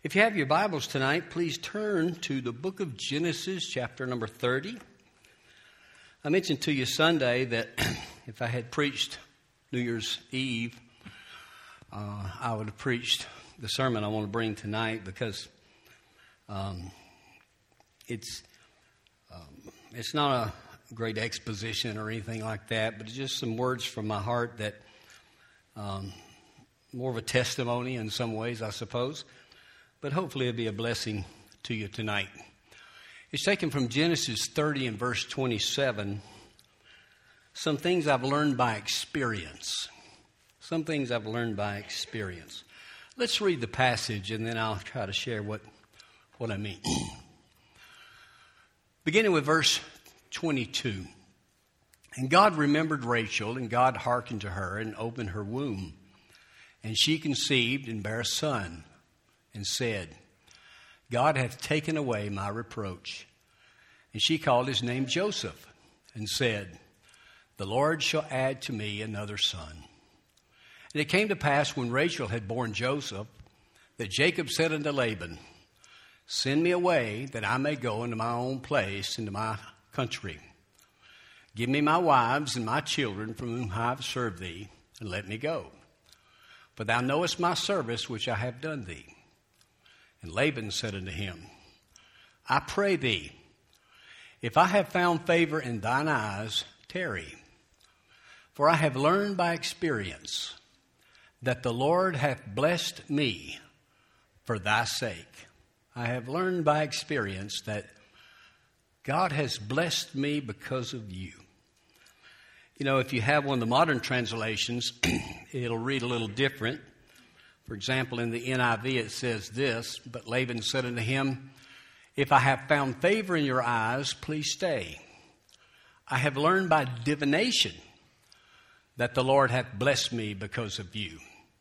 If you have your Bibles tonight, please turn to the book of Genesis, chapter number 30. I mentioned to you Sunday that if I had preached New Year's Eve, I would have preached the sermon I want to bring tonight because it's not a great exposition or anything like that, but it's just some words from my heart that more of a testimony in some ways, I suppose. But hopefully it'll be a blessing to you tonight. It's taken from Genesis 30 and verse 27. Some things I've learned by experience. Some things I've learned by experience. Let's read the passage and then I'll try to share what I mean. Beginning with verse 22. And God remembered Rachel, and God hearkened to her and opened her womb. And she conceived and bare a son, and said, God hath taken away my reproach. And she called his name Joseph, and said, the Lord shall add to me another son. And it came to pass when Rachel had borne Joseph, that Jacob said unto Laban, send me away, that I may go into my own place, into my country. Give me my wives and my children from whom I have served thee, and let me go. For thou knowest my service which I have done thee. And Laban said unto him, I pray thee, if I have found favor in thine eyes, tarry. For I have learned by experience that the Lord hath blessed me for thy sake. I have learned by experience that God has blessed me because of you. You know, if you have one of the modern translations, it'll read a little different. For example, in the NIV it says this, but Laban said unto him, if I have found favor in your eyes, please stay. I have learned by divination that the Lord hath blessed me because of you.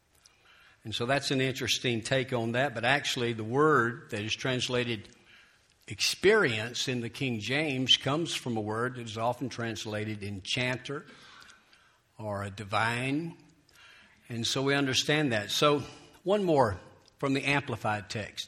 And so that's an interesting take on that, but actually the word that is translated experience in the King James comes from a word that is often translated enchanter or a divine. And so we understand that. So one more from the Amplified text.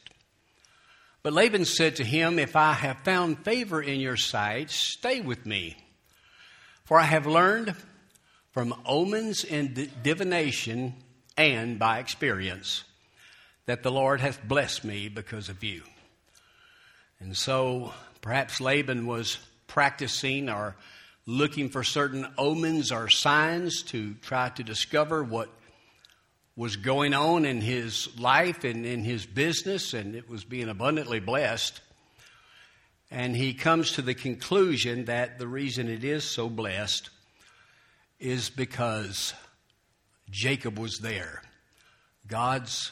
But Laban said to him, if I have found favor in your sight, stay with me. For I have learned from omens and divination and by experience that the Lord hath blessed me because of you. And so perhaps Laban was practicing or looking for certain omens or signs to try to discover what was going on in his life and in his business, and it was being abundantly blessed. And he comes to the conclusion that the reason it is so blessed is because Jacob was there. God's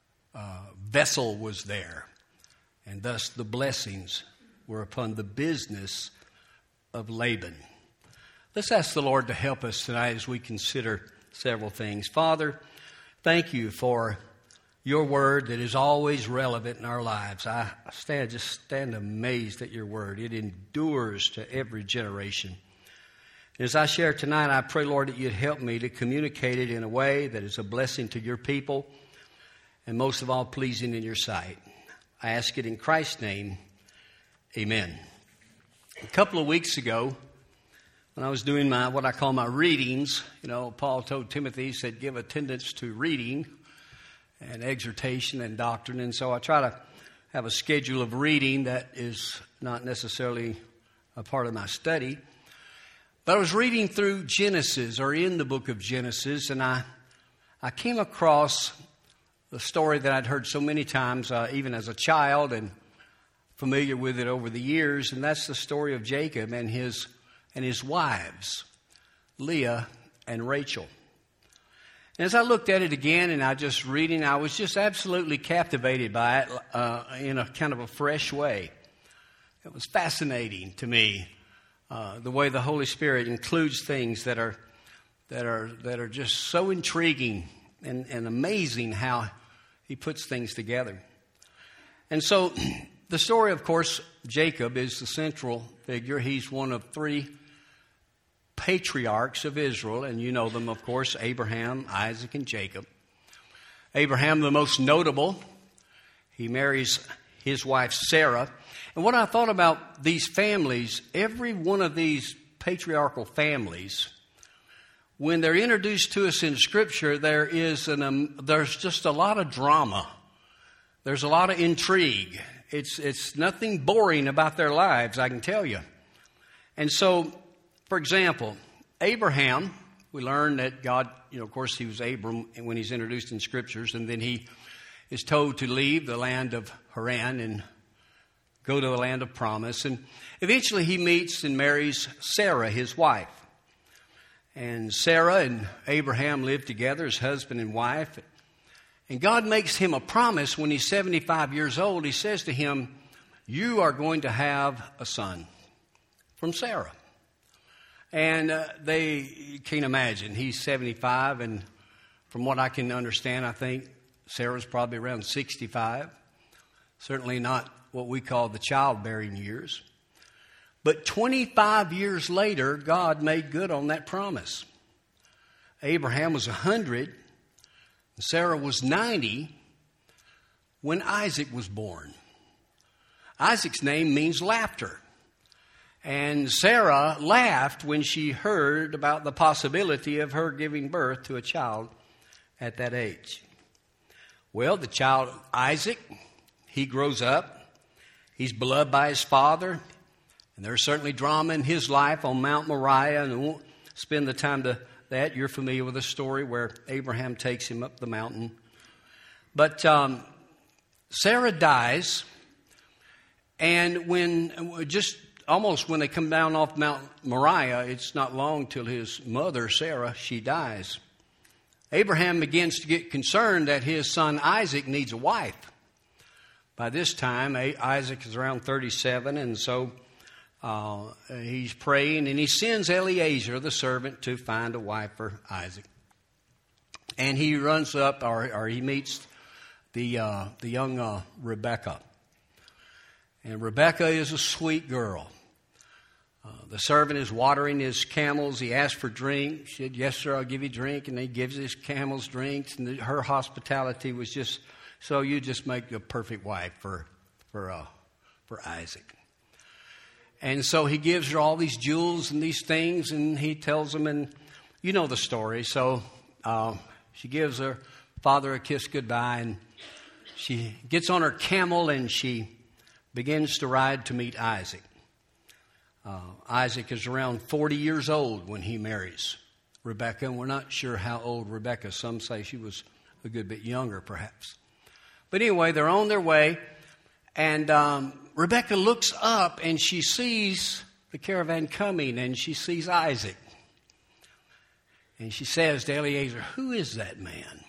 vessel was there. And thus the blessings were upon the business of Laban. Let's ask the Lord to help us tonight as we consider several things. Father, thank you for your word that is always relevant in our lives. I stand amazed at your word. It endures to every generation. As I share tonight, I pray, Lord, that you'd help me to communicate it in a way that is a blessing to your people and most of all pleasing in your sight. I ask it in Christ's name, amen. A couple of weeks ago, when I was doing what I call my readings, Paul told Timothy, he said, give attendance to reading and exhortation and doctrine. And so I try to have a schedule of reading that is not necessarily a part of my study. But I was reading through Genesis, or in the book of Genesis, and I came across the story that I'd heard so many times, even as a child, and familiar with it over the years, and that's the story of Jacob and his wives, Leah and Rachel. And as I looked at it again and I just reading, I was just absolutely captivated by it in a kind of a fresh way. It was fascinating to me, the way the Holy Spirit includes things that are just so intriguing and amazing how he puts things together. And so the story, of course, Jacob is the central figure. He's one of three patriarchs of Israel, and you know them, of course, Abraham, Isaac, and Jacob. Abraham, the most notable, he marries his wife Sarah. And what I thought about these families, every one of these patriarchal families, when they're introduced to us in Scripture, there's just a lot of drama. There's a lot of intrigue. It's nothing boring about their lives, I can tell you. And so, for example, Abraham, we learn that God, of course, he was Abram when he's introduced in Scriptures, and then he is told to leave the land of Haran and go to the land of promise. And eventually he meets and marries Sarah, his wife. And Sarah and Abraham live together as husband and wife. And God makes him a promise when he's 75 years old. He says to him, you are going to have a son from Sarah. And you can't imagine. He's 75, and from what I can understand, I think Sarah's probably around 65. Certainly not what we call the childbearing years. But 25 years later, God made good on that promise. Abraham was 100, Sarah was 90 when Isaac was born. Isaac's name means laughter. And Sarah laughed when she heard about the possibility of her giving birth to a child at that age. Well, the child, Isaac, he grows up. He's beloved by his father. And there's certainly drama in his life on Mount Moriah, and I won't spend the time to that. You're familiar with the story where Abraham takes him up the mountain. But Sarah dies, and when they come down off Mount Moriah, it's not long till his mother, Sarah, she dies. Abraham begins to get concerned that his son Isaac needs a wife. By this time, Isaac is around 37, and so he's praying, and he sends Eliezer, the servant, to find a wife for Isaac. And he runs up, or he meets the young Rebekah. And Rebekah is a sweet girl. The servant is watering his camels. He asks for drink. She said, yes, sir, I'll give you drink. And he gives his camels drinks. And her hospitality was just, so you just make a perfect wife for Isaac. And so he gives her all these jewels and these things, and he tells them, and you know the story. So she gives her father a kiss goodbye, and she gets on her camel, and she begins to ride to meet Isaac. Isaac is around 40 years old when he marries Rebekah, and we're not sure how old Rebekah. Some say she was a good bit younger, perhaps. But anyway, they're on their way, and Rebekah looks up, and she sees the caravan coming, and she sees Isaac. And she says to Eliezer, who is that man? And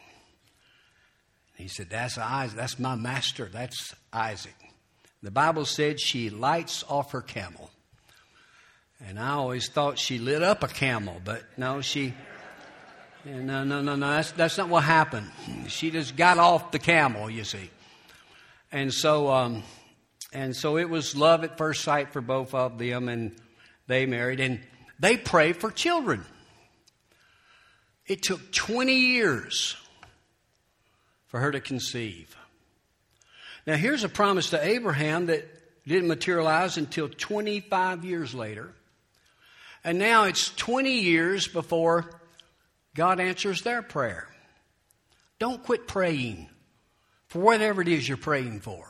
he said, that's Isaac. That's my master. That's Isaac. The Bible said she lights off her camel. And I always thought she lit up a camel, but no, no, that's not what happened. She just got off the camel, you see. And so it was love at first sight for both of them, and they married, and they prayed for children. It took 20 years for her to conceive. Now, here's a promise to Abraham that didn't materialize until 25 years later. And now it's 20 years before God answers their prayer. Don't quit praying for whatever it is you're praying for.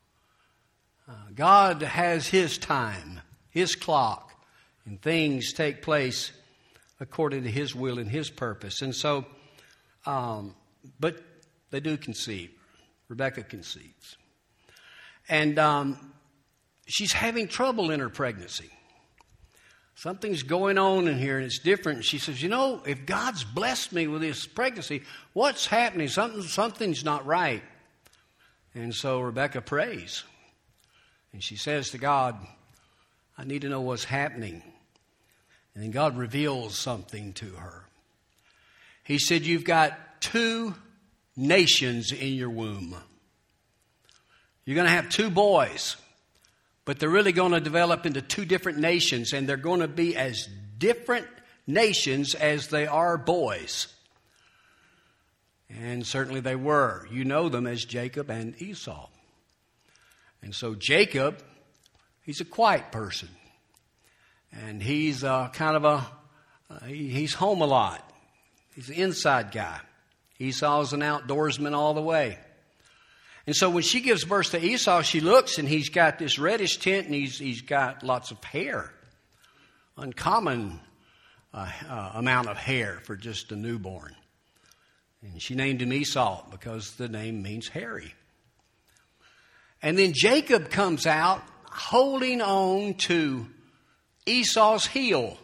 God has His time, His clock, and things take place according to His will and His purpose. And so, but they do conceive. Rebekah conceives. And she's having trouble in her pregnancy. Something's going on in here, and it's different. She says, if God's blessed me with this pregnancy, what's happening? Something's not right. And so Rebekah prays. And she says to God, I need to know what's happening. And then God reveals something to her. He said, you've got 2 nations in your womb. You're going to have 2 boys. But they're really going to develop into 2 different nations, and they're going to be as different nations as they are boys. And certainly they were. You know them as Jacob and Esau. And so Jacob, he's a quiet person. And he's he's home a lot. He's an inside guy. Esau's an outdoorsman all the way. And so when she gives birth to Esau, she looks and he's got this reddish tint and he's got lots of hair. Uncommon amount of hair for just a newborn. And she named him Esau because the name means hairy. And then Jacob comes out holding on to Esau's heel.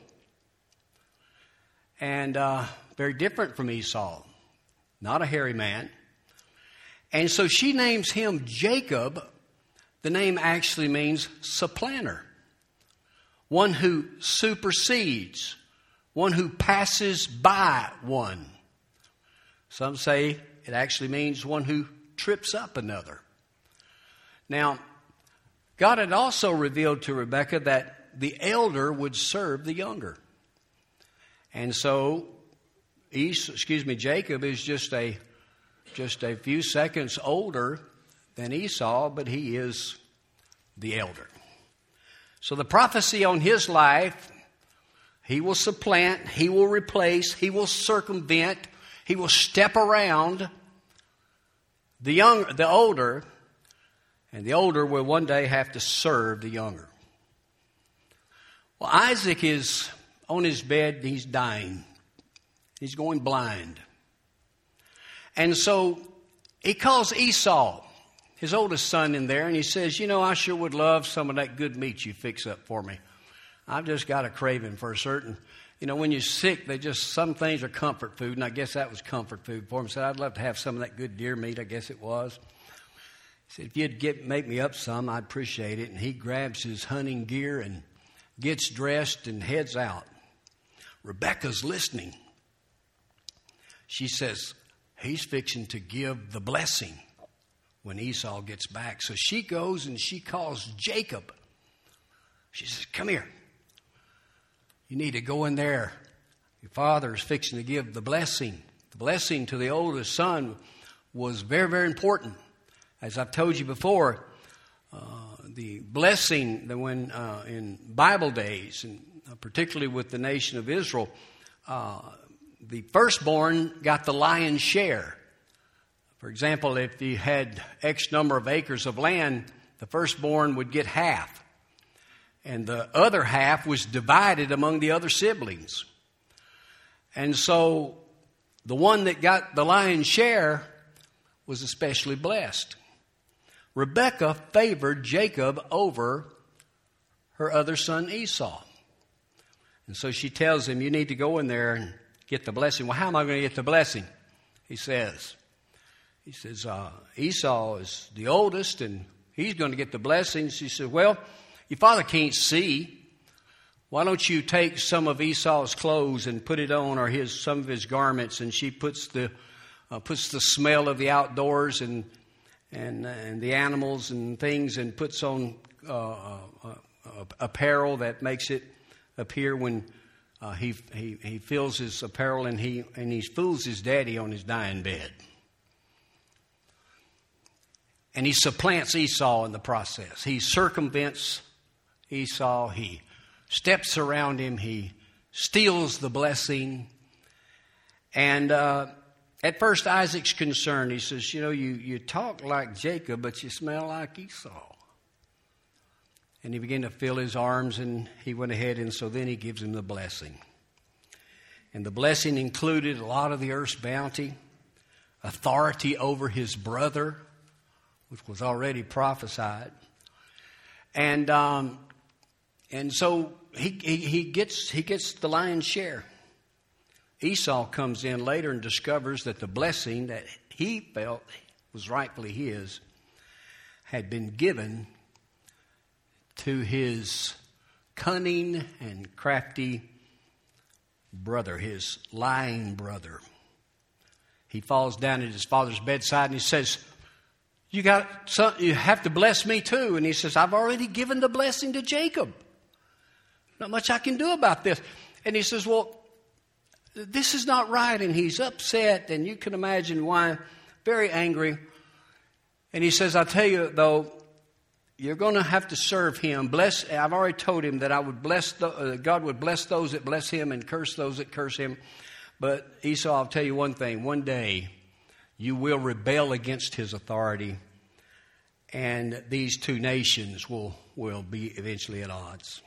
And very different from Esau. Not a hairy man. And so she names him Jacob. The name actually means supplanter. One who supersedes. One who passes by one. Some say it actually means one who trips up another. Now, God had also revealed to Rebekah that the elder would serve the younger. And so, Jacob is just a few seconds older than Esau, but he is the elder. So the prophecy on his life, he will supplant, he will replace, he will circumvent, he will step around the older, and the older will one day have to serve the younger. Well, Isaac is on his bed, he's dying. He's going blind. And so he calls Esau, his oldest son, in there, and he says, I sure would love some of that good meat you fix up for me. I've just got a craving for a certain, when you're sick, some things are comfort food, and I guess that was comfort food for him. He said, I'd love to have some of that good deer meat, I guess it was. He said, if you'd make me up some, I'd appreciate it. And he grabs his hunting gear and gets dressed and heads out. Rebekah's listening. She says, he's fixing to give the blessing when Esau gets back. So she goes and she calls Jacob. She says, come here. You need to go in there. Your father is fixing to give the blessing. The blessing to the oldest son was very, very important. As I've told you before, the blessing that when in Bible days, and particularly with the nation of Israel, the firstborn got the lion's share. For example, if you had X number of acres of land, the firstborn would get half. And the other half was divided among the other siblings. And so the one that got the lion's share was especially blessed. Rebekah favored Jacob over her other son Esau. And so she tells him, you need to go in there and get the blessing. Well, how am I going to get the blessing? He says, Esau is the oldest and he's going to get the blessing. She said, well, your father can't see. Why don't you take some of Esau's clothes and put it on, or some of his garments? And she puts the smell of the outdoors and the animals and things, and puts on apparel that makes it appear when he fills his apparel, and he fools his daddy on his dying bed. And he supplants Esau in the process. He circumvents Esau. He steps around him. He steals the blessing. And at first Isaac's concerned. He says, you talk like Jacob, but you smell like Esau. And he began to feel his arms, and he went ahead, and so then he gives him the blessing. And the blessing included a lot of the earth's bounty, authority over his brother, which was already prophesied. And so he gets the lion's share. Esau comes in later and discovers that the blessing that he felt was rightfully his had been given to his cunning and crafty brother, his lying brother. He falls down at his father's bedside and he says, you have to bless me too. And he says, I've already given the blessing to Jacob. Not much I can do about this. And he says, well, this is not right. And he's upset, and you can imagine why, very angry. And he says, I tell you, though, you're going to have to serve him. I've already told him that I would God would bless those that bless him and curse those that curse him. But Esau, I'll tell you one thing. One day, you will rebel against his authority, and these two nations will be eventually at odds.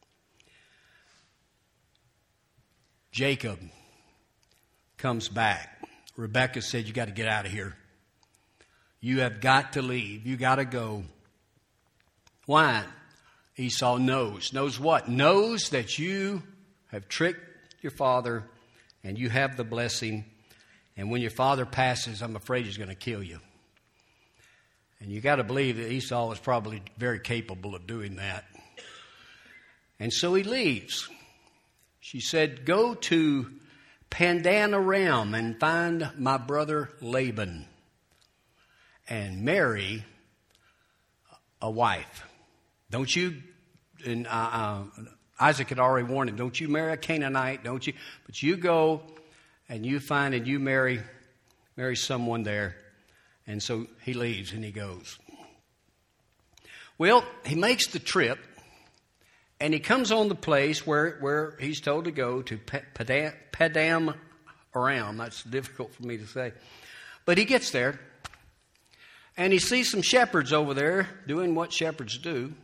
Jacob comes back. Rebekah said, you got to get out of here. You have got to leave. You got to go. Why? Esau knows. Knows what? Knows that you have tricked your father and you have the blessing. And when your father passes, I'm afraid he's going to kill you. And you got to believe that Esau was probably very capable of doing that. And so he leaves. She said, go to Padan Aram and find my brother Laban and marry a wife. Don't you, and Isaac had already warned him, don't you marry a Canaanite, don't you? But you go and you find and you marry someone there. And so he leaves and he goes. Well, he makes the trip and he comes on the place where he's told to go to Padan Aram. That's difficult for me to say. But he gets there. And he sees some shepherds over there doing what shepherds do.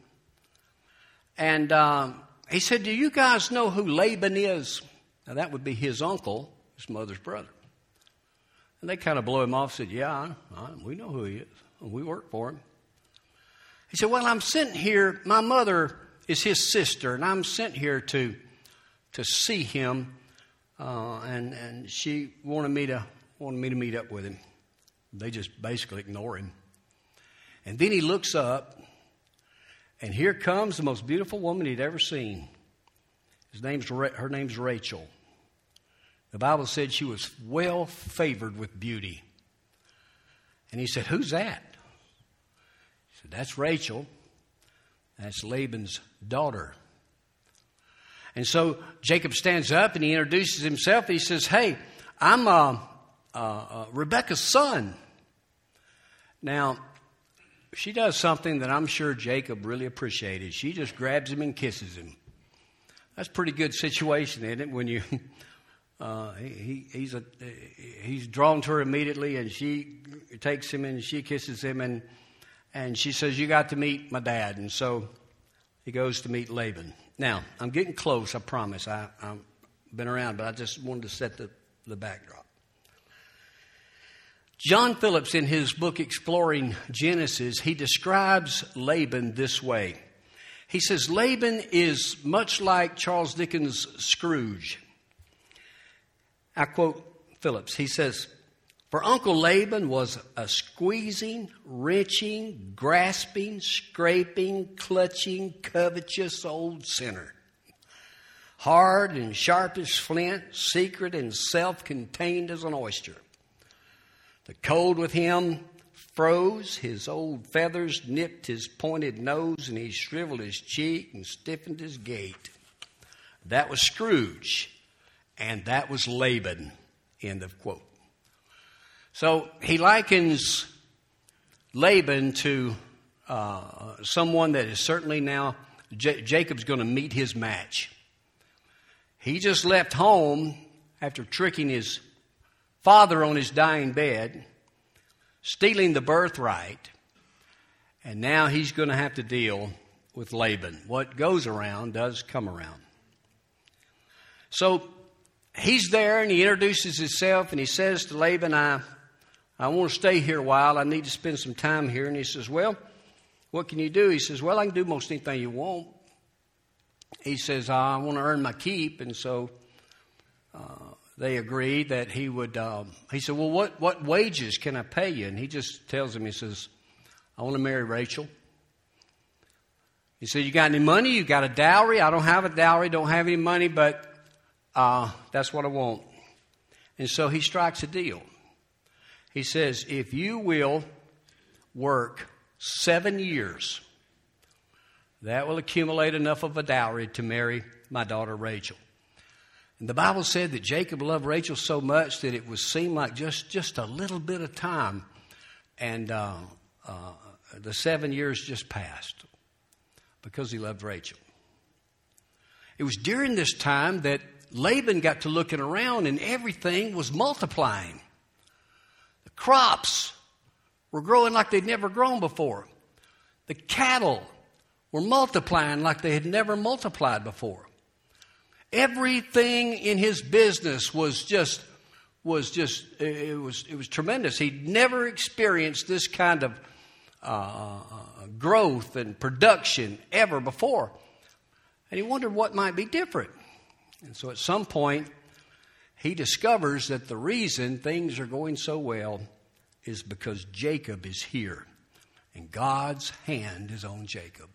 And he said, do you guys know who Laban is? Now, that would be his uncle, his mother's brother. And they kind of blow him off, said, yeah, we know who he is. We work for him. He said, well, I'm sent here. My mother is his sister, and I'm sent here to see him. And she wanted me to meet up with him. They just basically ignore him. And then he looks up, and here comes the most beautiful woman he'd ever seen. Her name's Rachel. The Bible said she was well favored with beauty. And he said, who's that? He said, that's Rachel. That's Laban's daughter. And so Jacob stands up and he introduces himself. He says, hey, I'm Rebekah's son. Now, she does something that I'm sure Jacob really appreciated. She just grabs him and kisses him. That's a pretty good situation, isn't it? When you he's drawn to her immediately, and she takes him and she kisses him, and she says, "You got to meet my dad." And so he goes to meet Laban. Now, I'm getting close. I promise. I've been around, but I just wanted to set the backdrop. John Phillips, in his book Exploring Genesis, he describes Laban this way. He says, Laban is much like Charles Dickens' Scrooge. I quote Phillips. He says, for Uncle Laban was a squeezing, wrenching, grasping, scraping, clutching, covetous old sinner. Hard and sharp as flint, secret and self-contained as an oyster. The cold with him froze, his old feathers nipped his pointed nose, and he shriveled his cheek and stiffened his gait. That was Scrooge, and that was Laban, end of quote. So he likens Laban to someone that is certainly now, Jacob's going to meet his match. He just left home after tricking his father on his dying bed, stealing the birthright, and now he's going to have to deal with Laban. What goes around does come around. So he's there and he introduces himself and he says to Laban, I want to stay here a while. I need to spend some time here. And he says, well, what can you do? He says, well, I can do most anything you want. He says, I want to earn my keep. And so they agreed that he would, he said, well, what wages can I pay you? And he just tells him, he says, I want to marry Rachel. He said, you got any money? You got a dowry? I don't have a dowry, don't have any money, but that's what I want. And so he strikes a deal. He says, if you will work 7 years, that will accumulate enough of a dowry to marry my daughter Rachel. And the Bible said that Jacob loved Rachel so much that it would seem like just a little bit of time. And the 7 years just passed because he loved Rachel. It was during this time that Laban got to looking around and everything was multiplying. The crops were growing like they'd never grown before. The cattle were multiplying like they had never multiplied before. Everything in his business was tremendous. He'd never experienced this kind of growth and production ever before. And he wondered what might be different. And so at some point, he discovers that the reason things are going so well is because Jacob is here. And God's hand is on Jacob.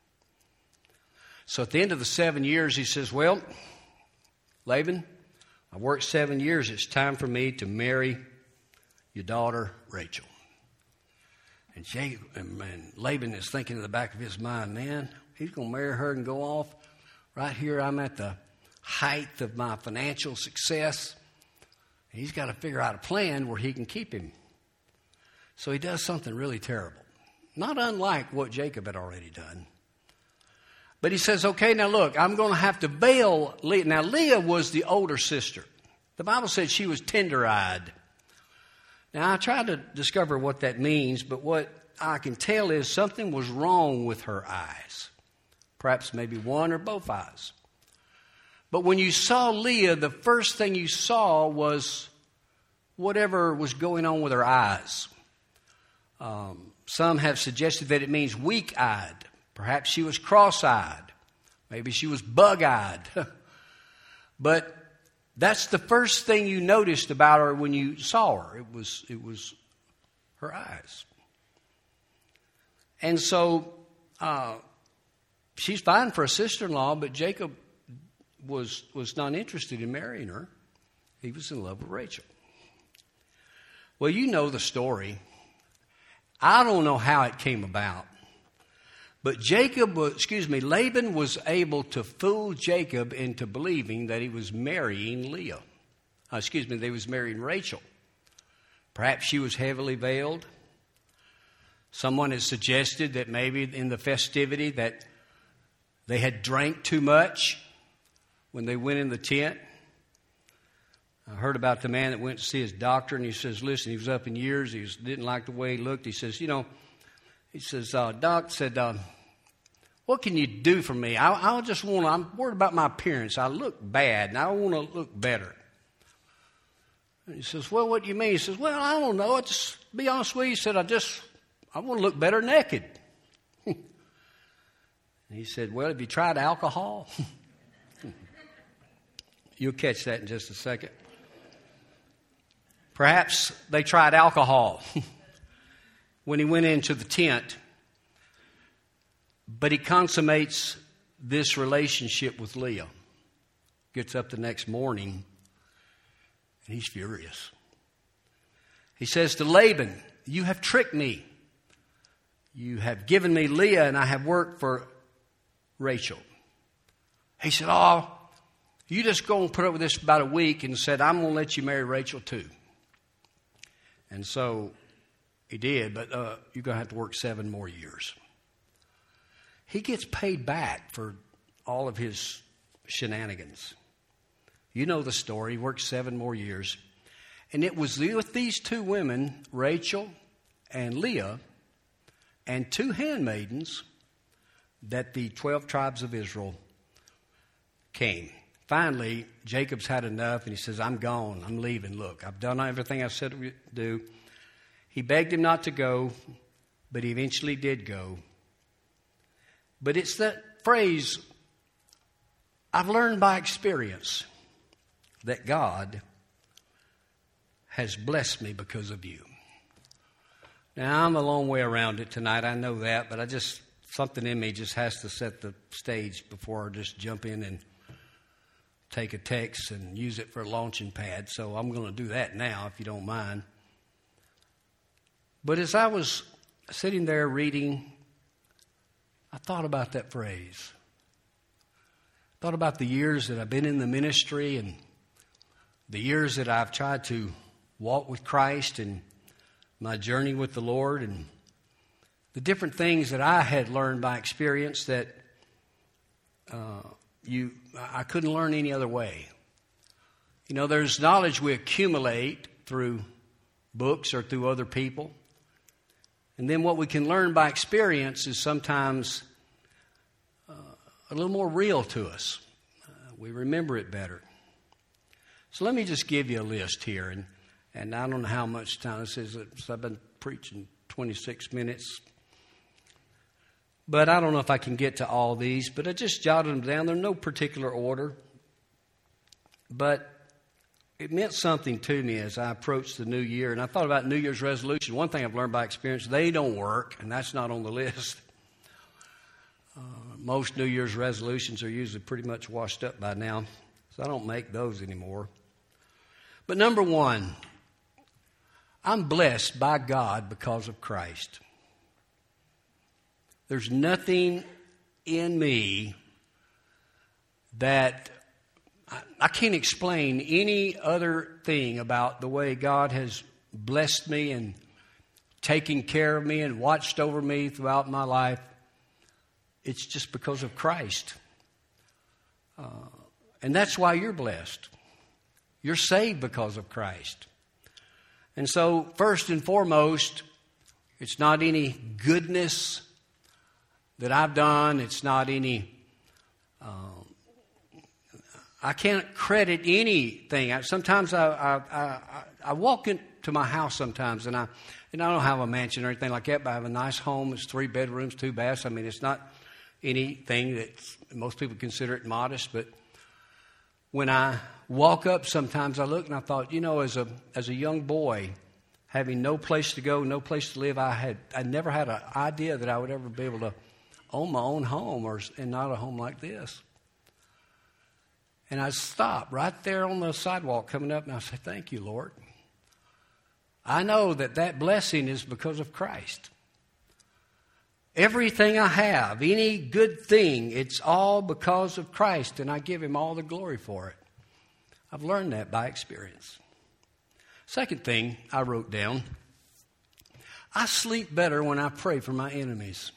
So at the end of the 7 years, he says, well, Laban, I worked 7 years. It's time for me to marry your daughter, Rachel. And Laban is thinking in the back of his mind, man, he's going to marry her and go off. Right here, I'm at the height of my financial success. And he's got to figure out a plan where he can keep him. So he does something really terrible. Not unlike what Jacob had already done. But he says, okay, now look, I'm going to have to veil Leah. Now, Leah was the older sister. The Bible said she was tender-eyed. Now, I tried to discover what that means, but what I can tell is something was wrong with her eyes. Perhaps maybe one or both eyes. But when you saw Leah, the first thing you saw was whatever was going on with her eyes. Some have suggested that it means weak-eyed. Perhaps she was cross-eyed. Maybe she was bug-eyed. But that's the first thing you noticed about her when you saw her. It was her eyes. And so she's fine for a sister-in-law, but Jacob was not interested in marrying her. He was in love with Rachel. Well, you know the story. I don't know how it came about. But Laban was able to fool Jacob into believing that he was marrying Leah. That he was marrying Rachel. Perhaps she was heavily veiled. Someone has suggested that maybe in the festivity that they had drank too much when they went in the tent. I heard about the man that went to see his doctor, and he says, listen, he was up in years. He didn't like the way he looked. He says, Doc said, what can you do for me? I'm worried about my appearance. I look bad, and I want to look better. And he says, well, what do you mean? He says, well, I don't know. Just be honest with you. He said, I want to look better naked. And he said, well, have you tried alcohol? You'll catch that in just a second. Perhaps they tried alcohol when he went into the tent. But he consummates this relationship with Leah. Gets up the next morning, and he's furious. He says to Laban, you have tricked me. You have given me Leah, and I have worked for Rachel. He said, you just go and put up with this for about a week, and said, I'm going to let you marry Rachel too. And so he did, but you're going to have to work 7 more years. He gets paid back for all of his shenanigans. You know the story. He worked 7 more years. And it was with these 2 women, Rachel and Leah, and 2 handmaidens, that the 12 tribes of Israel came. Finally, Jacob's had enough, and he says, I'm gone. I'm leaving. Look, I've done everything I said to do. He begged him not to go, but he eventually did go. But it's that phrase, I've learned by experience that God has blessed me because of you. Now, I'm a long way around it tonight. I know that, but something in me just has to set the stage before I just jump in and take a text and use it for a launching pad. So I'm going to do that now, if you don't mind. But as I was sitting there reading, I thought about that phrase. I thought about the years that I've been in the ministry and the years that I've tried to walk with Christ and my journey with the Lord. And the different things that I had learned by experience that I couldn't learn any other way. You know, there's knowledge we accumulate through books or through other people. And then what we can learn by experience is sometimes a little more real to us. We remember it better. So let me just give you a list here. And I don't know how much time this is. I've been preaching 26 minutes. But I don't know if I can get to all these. But I just jotted them down. They're in no particular order. But it meant something to me as I approached the new year. And I thought about New Year's resolution. One thing I've learned by experience, they don't work. And that's not on the list. Most New Year's resolutions are usually pretty much washed up by now. So I don't make those anymore. But number one, I'm blessed by God because of Christ. There's nothing in me that I can't explain any other thing about the way God has blessed me and taken care of me and watched over me throughout my life. It's just because of Christ. And that's why you're blessed. You're saved because of Christ. And so, first and foremost, it's not any goodness that I've done. It's not any... I can't credit anything. Sometimes I walk into my house sometimes, and I don't have a mansion or anything like that, but I have a nice home. It's 3 bedrooms, 2 baths. I mean, it's not anything that most people consider it modest, but when I walk up sometimes I look and I thought, you know, as a young boy, having no place to go, no place to live, I never had an idea that I would ever be able to own my own home and not a home like this. And I stopped right there on the sidewalk coming up and I said, thank you, Lord. I know that blessing is because of Christ. Everything I have, any good thing, it's all because of Christ, and I give Him all the glory for it. I've learned that by experience. Second thing I wrote down, I sleep better when I pray for my enemies.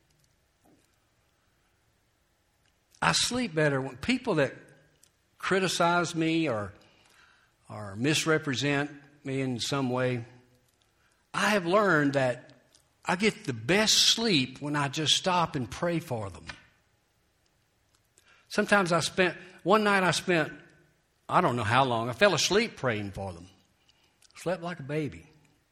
I sleep better when people that criticize me or misrepresent me in some way, I have learned that I get the best sleep when I just stop and pray for them. Sometimes one night I spent, I don't know how long, I fell asleep praying for them. Slept like a baby.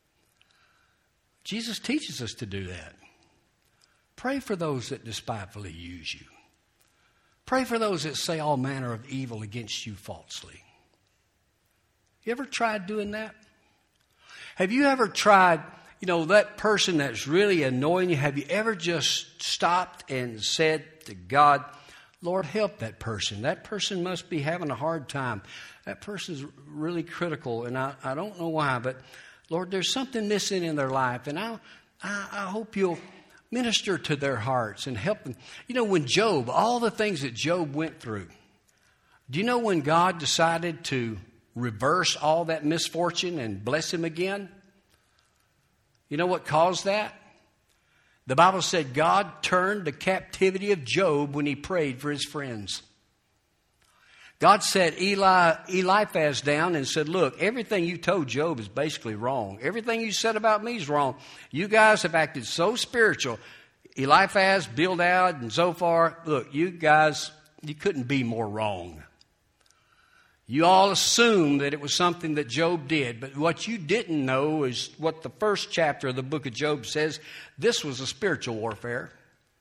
Jesus teaches us to do that. Pray for those that despitefully use you. Pray for those that say all manner of evil against you falsely. You ever tried doing that? Have you ever tried, that person that's really annoying you, have you ever just stopped and said to God, Lord, help that person. That person must be having a hard time. That person's really critical, and I don't know why, but Lord, there's something missing in their life, and I hope you'll minister to their hearts and help them. When Job, all the things that Job went through, do you know when God decided to reverse all that misfortune and bless him again? You know what caused that? The Bible said God turned the captivity of Job when he prayed for his friends. God set Eliphaz down and said, look, everything you told Job is basically wrong. Everything you said about me is wrong. You guys have acted so spiritual. Eliphaz, Bildad, and Zophar, look, you guys, you couldn't be more wrong. You all assumed that it was something that Job did, but what you didn't know is what the first chapter of the book of Job says. This was a spiritual warfare.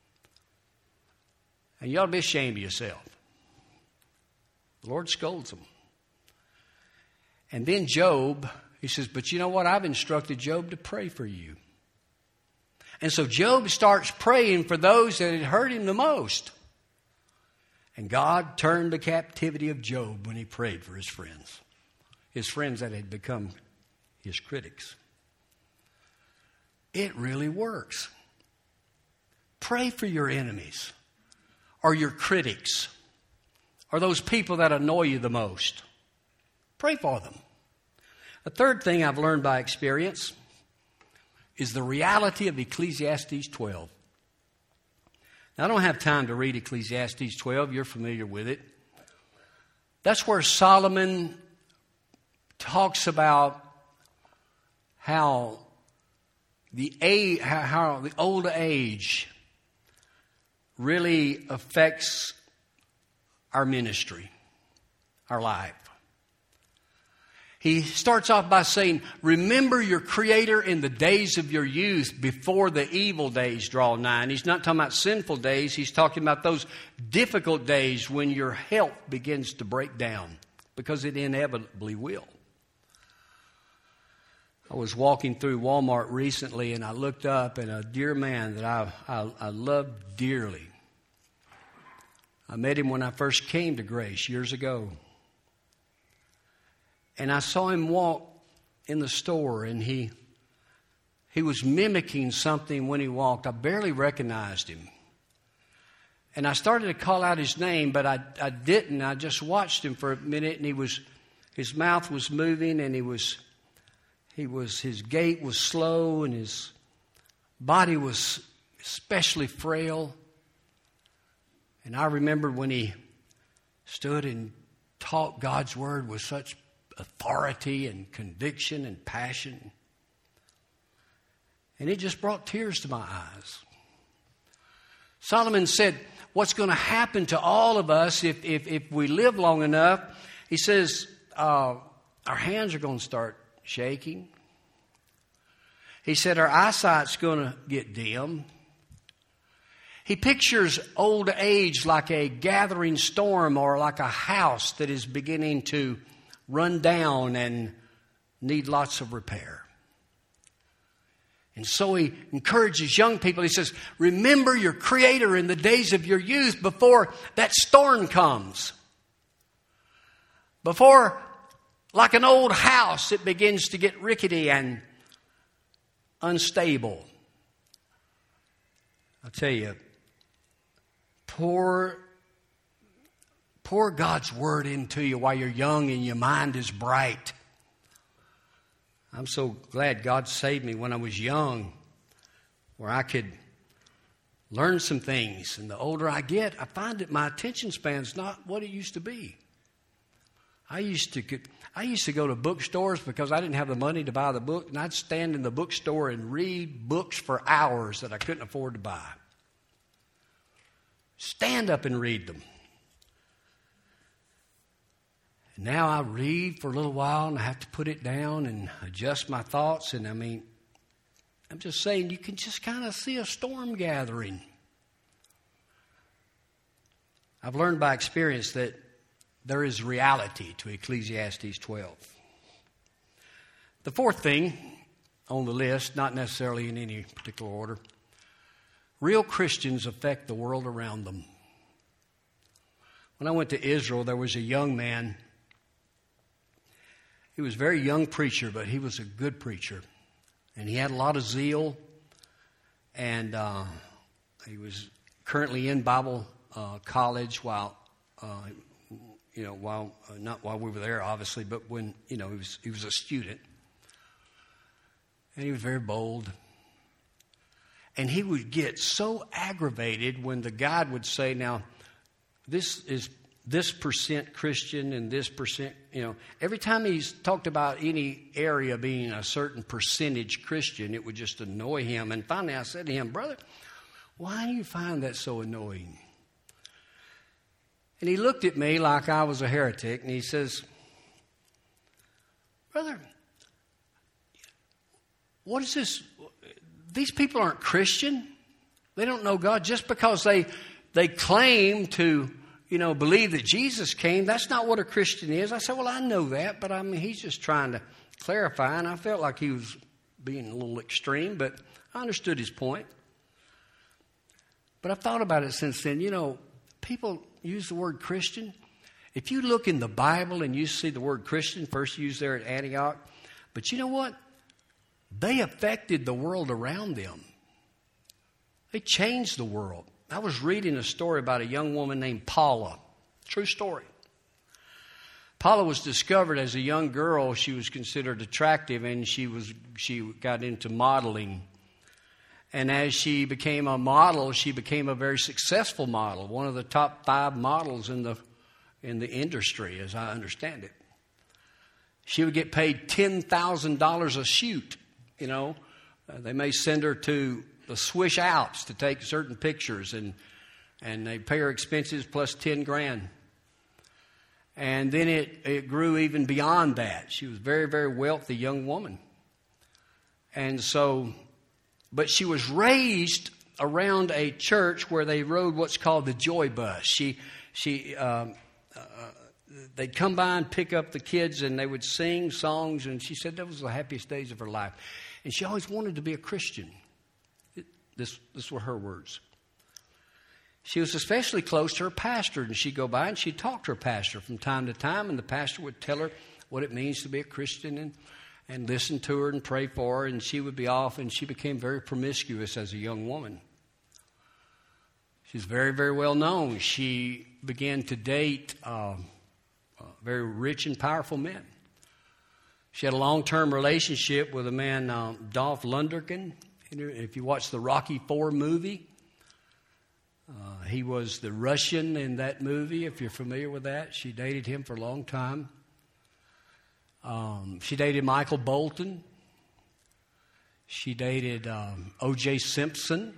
And you ought to be ashamed of yourself. The Lord scolds them. And then Job, he says, but you know what? I've instructed Job to pray for you. And so Job starts praying for those that had hurt him the most. And God turned the captivity of Job when he prayed for his friends that had become his critics. It really works. Pray for your enemies or your critics or those people that annoy you the most. Pray for them. A third thing I've learned by experience is the reality of Ecclesiastes 12. Now, I don't have time to read Ecclesiastes 12. You're familiar with it. That's where Solomon talks about how the old age really affects our ministry, our life. He starts off by saying, remember your Creator in the days of your youth before the evil days draw nigh. And he's not talking about sinful days. He's talking about those difficult days when your health begins to break down, because it inevitably will. I was walking through Walmart recently, and I looked up, and a dear man that I loved dearly. I met him when I first came to Grace years ago. And I saw him walk in the store, and he was mimicking something when he walked. I barely recognized him. And I started to call out his name, but I didn't. I just watched him for a minute, and his mouth was moving, and his gait was slow, and his body was especially frail. And I remember when he stood and taught God's word with such authority and conviction and passion. And it just brought tears to my eyes. Solomon said, what's going to happen to all of us if we live long enough, he says, our hands are going to start shaking. He said our eyesight's going to get dim. He pictures old age like a gathering storm, or like a house that is beginning to run down and need lots of repair. And so he encourages young people. He says, remember your Creator in the days of your youth before that storm comes. Before, like an old house, it begins to get rickety and unstable. I'll tell you, pour God's word into you while you're young and your mind is bright. I'm so glad God saved me when I was young, where I could learn some things. And the older I get, I find that my attention span's not what it used to be. I used to go to bookstores because I didn't have the money to buy the book, and I'd stand in the bookstore and read books for hours that I couldn't afford to buy. Stand up and read them. Now I read for a little while, and I have to put it down and adjust my thoughts. And I'm just saying, you can just kind of see a storm gathering. I've learned by experience that there is reality to Ecclesiastes 12. The fourth thing on the list, not necessarily in any particular order, real Christians affect the world around them. When I went to Israel, there was a young man. He was a very young preacher, but he was a good preacher. And he had a lot of zeal. And he was currently in Bible college while not while we were there, obviously, but when, he was a student. And he was very bold. And he would get so aggravated when the guide would say, now, this is this percent Christian and this percent, every time he's talked about any area being a certain percentage Christian, it would just annoy him. And finally I said to him, brother, why do you find that so annoying? And he looked at me like I was a heretic, and he says, brother, what is this? These people aren't Christian. They don't know God. Just because they claim to, believe that Jesus came, that's not what a Christian is. I said, well, I know that, but he's just trying to clarify, and I felt like he was being a little extreme, but I understood his point. But I've thought about it since then. People use the word Christian. If you look in the Bible and you see the word Christian, first used there at Antioch, but you know what? They affected the world around them. They changed the world. I was reading a story about a young woman named Paula. True story. Paula was discovered as a young girl. She was considered attractive, and she got into modeling. And as she became a model, she became a very successful model, one of the top 5 models in the industry, as I understand it. She would get paid $10,000 a shoot. They may send her to the Swiss Alps to take certain pictures, and they pay her expenses plus $10,000. And then it grew even beyond that. She was a very, very wealthy young woman. And so, but she was raised around a church where they rode what's called the Joy Bus. They'd come by and pick up the kids, and they would sing songs, and she said that was the happiest days of her life. And she always wanted to be a Christian. This were her words. She was especially close to her pastor, and she'd go by and she'd talk to her pastor from time to time, and the pastor would tell her what it means to be a Christian and listen to her and pray for her, and she would be off, and she became very promiscuous as a young woman. She's very, very well known. She began to date very rich and powerful men. She had a long-term relationship with a man, Dolph Lundgren. If you watch the Rocky IV movie, he was the Russian in that movie, if you're familiar with that. She dated him for a long time. She dated Michael Bolton. She dated O.J. Simpson.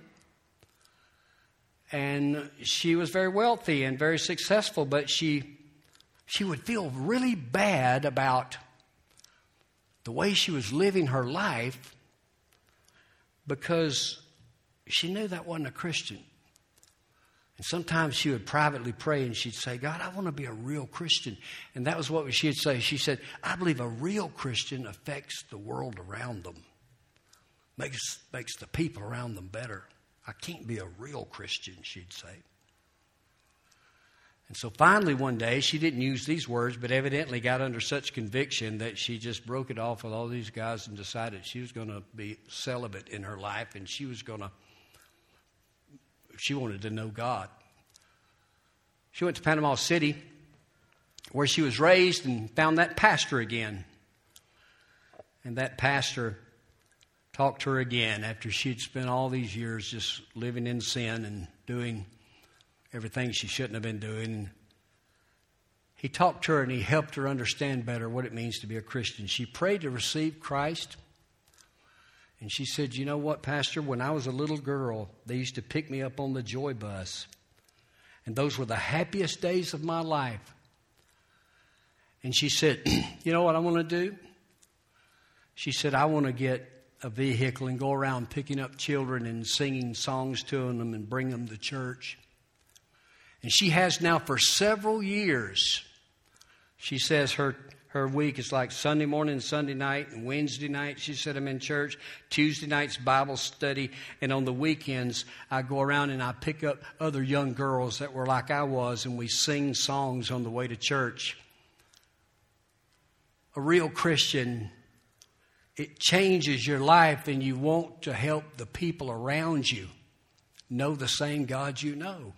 And she was very wealthy and very successful, but she would feel really bad about the way she was living her life because she knew that wasn't a Christian. And sometimes she would privately pray and she'd say, God, I want to be a real Christian. And that was what she'd say. She said, I believe a real Christian affects the world around them, makes the people around them better. I can't be a real Christian, she'd say. And so finally one day, she didn't use these words, but evidently got under such conviction that she just broke it off with all these guys and decided she was going to be celibate in her life, and she wanted to know God. She went to Panama City, where she was raised, and found that pastor again. And that pastor talked to her again after she'd spent all these years just living in sin and doing everything she shouldn't have been doing. He talked to her and he helped her understand better what it means to be a Christian. She prayed to receive Christ. And she said, you know what, Pastor, when I was a little girl, they used to pick me up on the Joy Bus. And those were the happiest days of my life. And she said, you know what I want to do? She said, I want to get a vehicle and go around picking up children and singing songs to them and bring them to church. And she has now for several years. She says her week is like Sunday morning, Sunday night, and Wednesday night, she said, I'm in church. Tuesday night's Bible study. And on the weekends, I go around and I pick up other young girls that were like I was, and we sing songs on the way to church. A real Christian, it changes your life, and you want to help the people around you know the same God you know.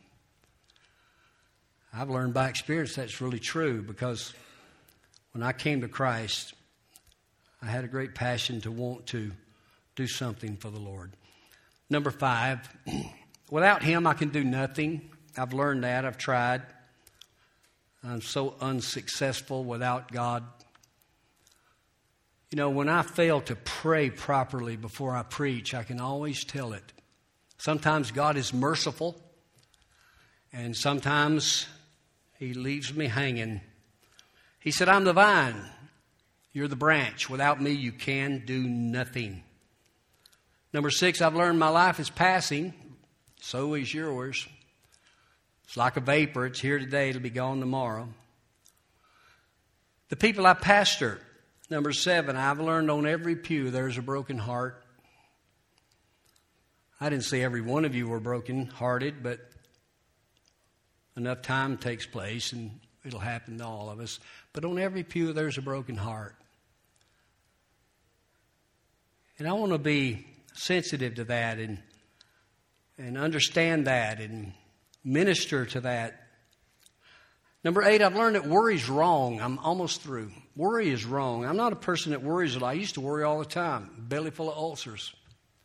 I've learned by experience that's really true, because when I came to Christ, I had a great passion to want to do something for the Lord. Number 5, without Him I can do nothing. I've learned that. I've tried. I'm so unsuccessful without God. You know, when I fail to pray properly before I preach, I can always tell it. Sometimes God is merciful, and sometimes He leaves me hanging. He said, I'm the vine, you're the branch. Without me, you can do nothing. Number 6, I've learned my life is passing. So is yours. It's like a vapor. It's here today. It'll be gone tomorrow. The people I pastor. Number 7, I've learned on every pew there's a broken heart. I didn't say every one of you were broken-hearted, but enough time takes place and it'll happen to all of us. But on every pew there's a broken heart. And I want to be sensitive to that and understand that and minister to that. Number 8, I've learned that worry's wrong. I'm almost through. Worry is wrong. I'm not a person that worries a lot. I used to worry all the time, belly full of ulcers.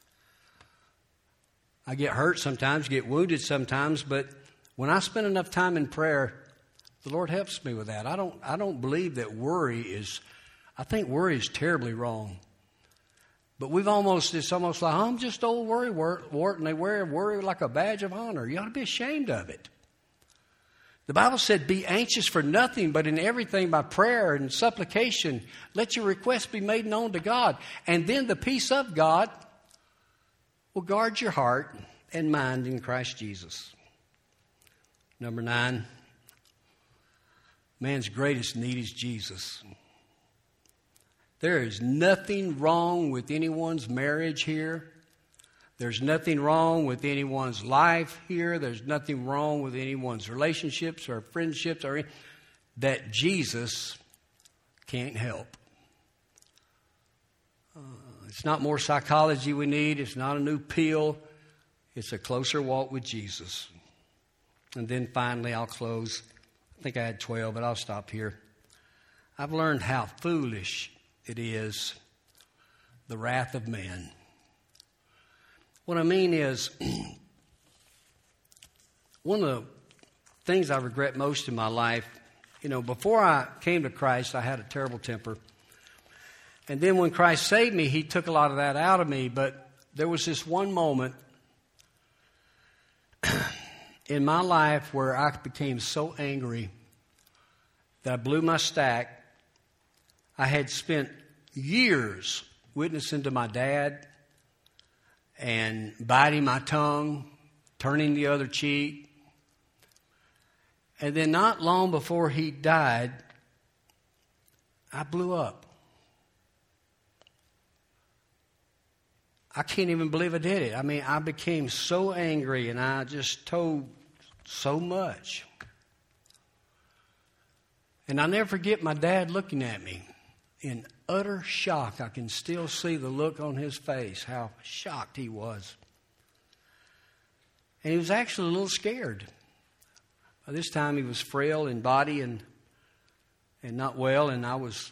I get hurt sometimes, get wounded sometimes, but when I spend enough time in prayer, the Lord helps me with that. I don't believe that I think worry is terribly wrong. But it's almost like, I'm just old worry wart, and they wear worry like a badge of honor. You ought to be ashamed of it. The Bible said, be anxious for nothing, but in everything by prayer and supplication, let your requests be made known to God. And then the peace of God will guard your heart and mind in Christ Jesus. Number 9, man's greatest need is Jesus. There is nothing wrong with anyone's marriage here. There's nothing wrong with anyone's life here. There's nothing wrong with anyone's relationships or friendships that Jesus can't help. It's not more psychology we need. It's not a new pill. It's a closer walk with Jesus. And then finally, I'll close. I think I had 12, but I'll stop here. I've learned how foolish it is, the wrath of man. What I mean is, one of the things I regret most in my life, before I came to Christ, I had a terrible temper. And then when Christ saved me, He took a lot of that out of me. But there was this one moment in my life where I became so angry that I blew my stack. I had spent years witnessing to my dad and biting my tongue, turning the other cheek. And then not long before he died, I blew up. I can't even believe I did it. I mean, I became so angry and I just told so much. And I'll never forget my dad looking at me in utter shock. I can still see the look on his face, how shocked he was. And he was actually a little scared. By this time he was frail in body and not well, and I was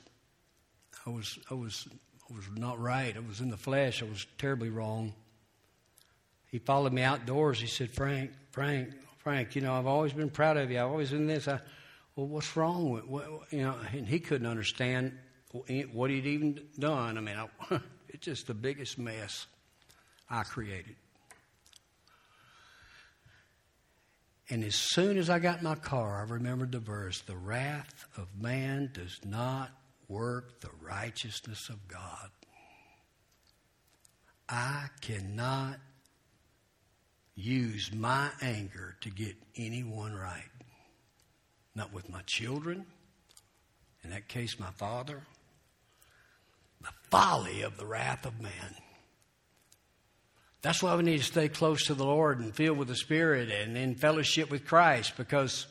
not right. I was in the flesh. I was terribly wrong. He followed me outdoors. He said, Frank, I've always been proud of you. I've always been this. Well, what's wrong with, and he couldn't understand what he'd even done. I mean, it's just the biggest mess I created. And as soon as I got in my car, I remembered the verse, the wrath of man does not work the righteousness of God. I cannot use my anger to get anyone right. Not with my children, in that case my father. The folly of the wrath of man. That's why we need to stay close to the Lord and filled with the Spirit and in fellowship with Christ, because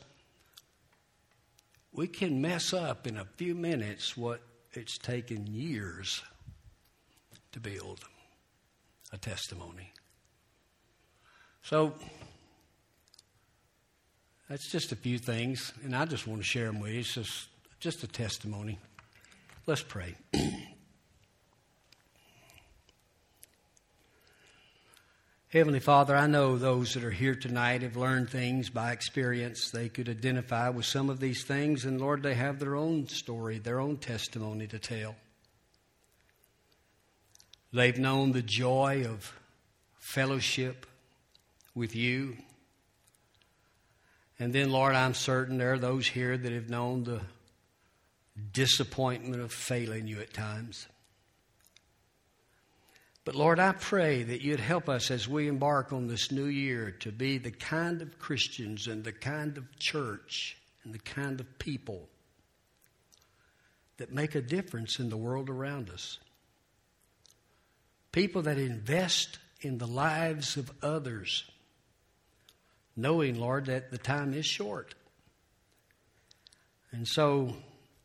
we can mess up in a few minutes what it's taken years to build a testimony. So that's just a few things, and I just want to share them with you. It's just a testimony. Let's pray. Heavenly Father, I know those that are here tonight have learned things by experience. They could identify with some of these things, and Lord, they have their own story, their own testimony to tell. They've known the joy of fellowship with you. And then, Lord, I'm certain there are those here that have known the disappointment of failing you at times. But Lord, I pray that you'd help us as we embark on this new year to be the kind of Christians and the kind of church and the kind of people that make a difference in the world around us. People that invest in the lives of others, knowing, Lord, that the time is short. And so,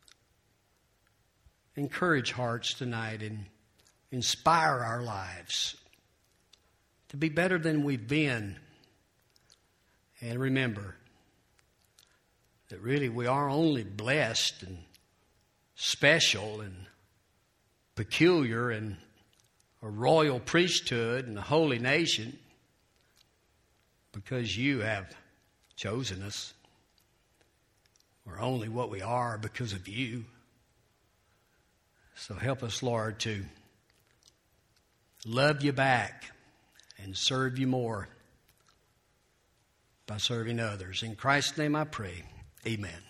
encourage hearts tonight and inspire our lives to be better than we've been. And remember that really we are only blessed and special and peculiar and a royal priesthood and a holy nation because you have chosen us. We're only what we are because of you. So help us, Lord, to love you back and serve you more by serving others. In Christ's name I pray. Amen.